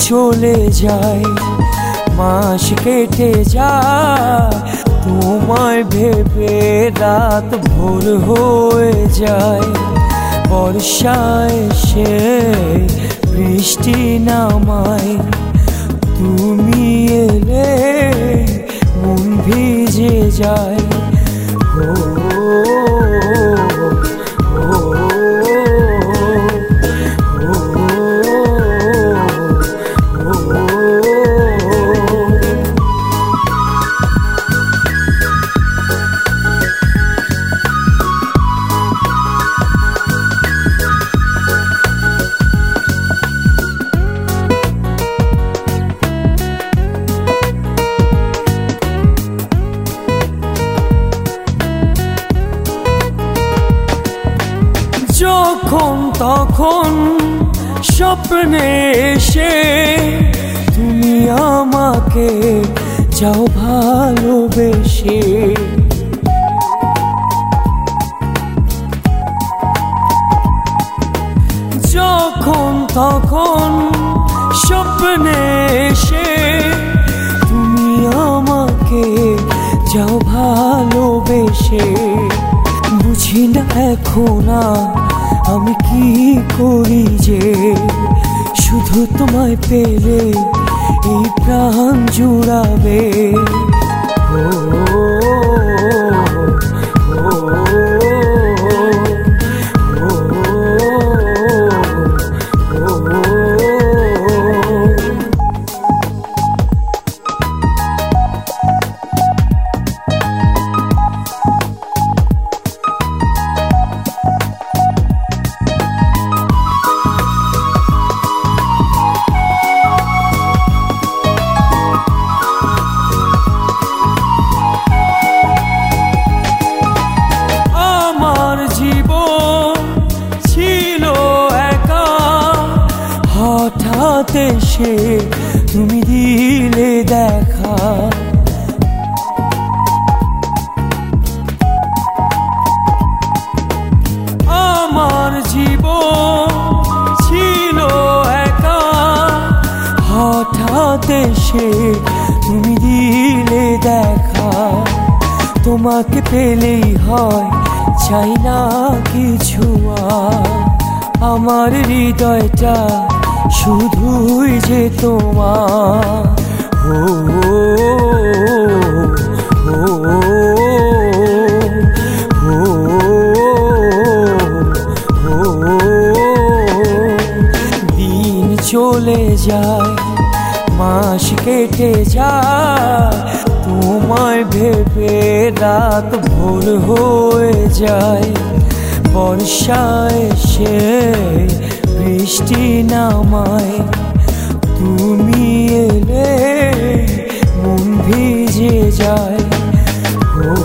চলে যায়, মাস কেটে যায়, তোমায় ভেবে রাত ভোর হয়ে যায়। বর্ষায় এসে বৃষ্টি নামায়, তুমি এলে মন ভিজে যায়। যখন তখন স্বপ্নে এসে তুমি আমাকে যাও ভালোবেসে। যখন তখন স্বপ্নে এসে তুমি আমাকে যাও ভালোবেসে। বুঝি না এখন আমি কি করি যে, শুধু তোমায় পেলে এই প্রাণ জুড়াবে। হঠাৎ এসে তুমি দিলে দেখা, আমার জীবন ছিল একা। হঠাৎ এসে তুমি দিলে দেখা, তোমাকে পেলেই হয় চাই না কিছু আমার হৃদয়টা শুধুই যে তোমার। দিন চলে যায়, মাস কেটে যায়, তোমায় ভেবে রাত ভোর হয়ে যায়। বর্ষায় এসে বৃষ্টি নামায়, তুমি এলে মন ভিজে যায়।